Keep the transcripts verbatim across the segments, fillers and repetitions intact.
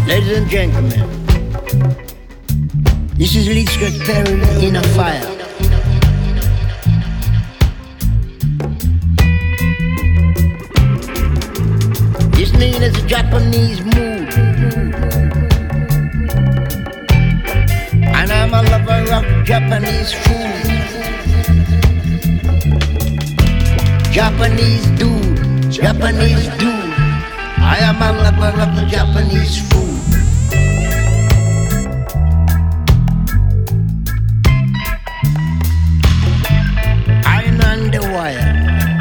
Ladies and gentlemen, this is Lee Scott Perry in a fire. This name is a Japanese mood, and I'm a lover of Japanese food. Japanese dude, Japanese dude. I am a lover of the Japanese food. Iron on the wire.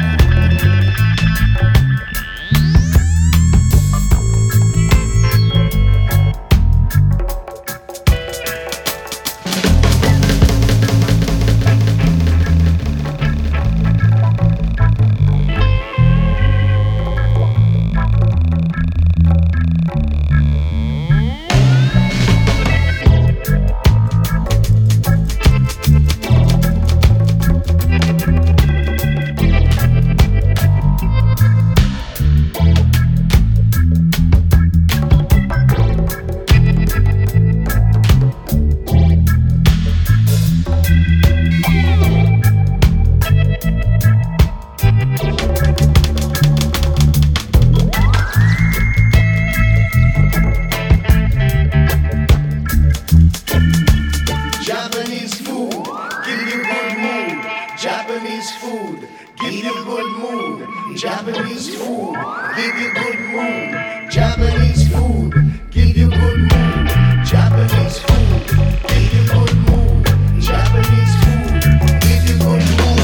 Japanese food, give you good mood. Japanese food, give you good mood. Japanese food, give you good mood. Japanese food, give you good mood. Japanese food, give you good mood.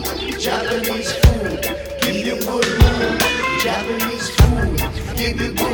Japanese food, give you good mood. Japanese food, give you good